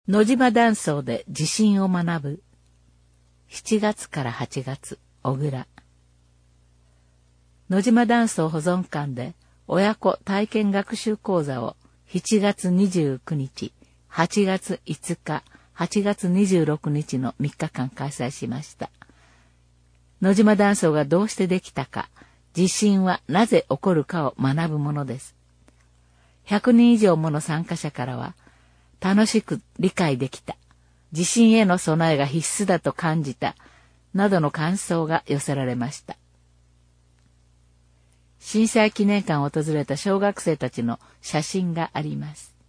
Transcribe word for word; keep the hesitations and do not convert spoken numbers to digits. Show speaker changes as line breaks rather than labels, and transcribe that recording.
野島断層で地震を学ぶ。しちがつからはちがつ、小倉。野島断層保存館で親子体験学習講座をしちがつにじゅうくにち、はちがついつか、はちがつにじゅうろくにちのみっかかん開催しました。野島断層がどうしてできたか、地震はなぜ起こるかを学ぶものです。ひゃくにん以上もの参加者からは、楽しく理解できた、地震への備えが必須だと感じた、などの感想が寄せられました。震災記念館を訪れた小学生たちの写真があります。